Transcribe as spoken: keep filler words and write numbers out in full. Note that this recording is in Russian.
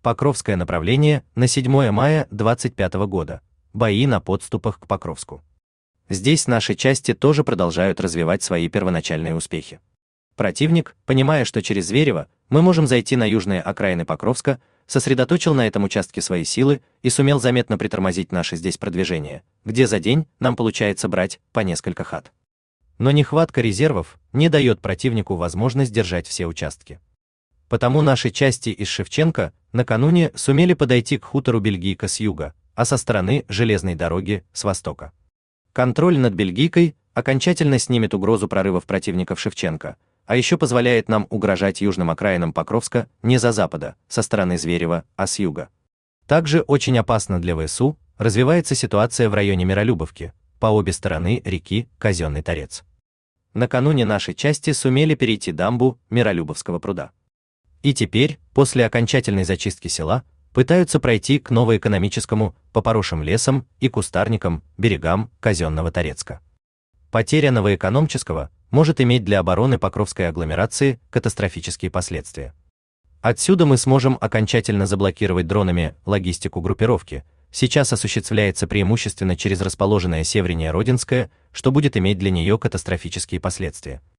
Покровское направление на седьмое мая двадцать пятого года. Бои на подступах к Покровску. Здесь наши части тоже продолжают развивать свои первоначальные успехи. Противник, понимая, что через Зверево мы можем зайти на южные окраины Покровска, сосредоточил на этом участке свои силы и сумел заметно притормозить наше здесь продвижение, где за день нам получается брать по несколько хат. Но нехватка резервов не дает противнику возможность держать все участки. Потому наши части из Шевченко накануне сумели подойти к хутору Бельгийка с юга, а со стороны железной дороги с востока. Контроль над Бельгийкой окончательно снимет угрозу прорывов противников Шевченко, а еще позволяет нам угрожать южным окраинам Покровска не за запада, со стороны Зверева, а с юга. Также очень опасно для ВСУ развивается ситуация в районе Миролюбовки, по обе стороны реки Казенный Торец. Накануне наши части сумели перейти дамбу Миролюбовского пруда. И теперь, после окончательной зачистки села, пытаются пройти к новоэкономическому, по поросшим лесам и кустарникам берегам Казенного Торецка. Потеря новоэкономического может иметь для обороны Покровской агломерации катастрофические последствия. Отсюда мы сможем окончательно заблокировать дронами логистику группировки. Сейчас осуществляется преимущественно через расположенное севернее Родинское, что будет иметь для нее катастрофические последствия.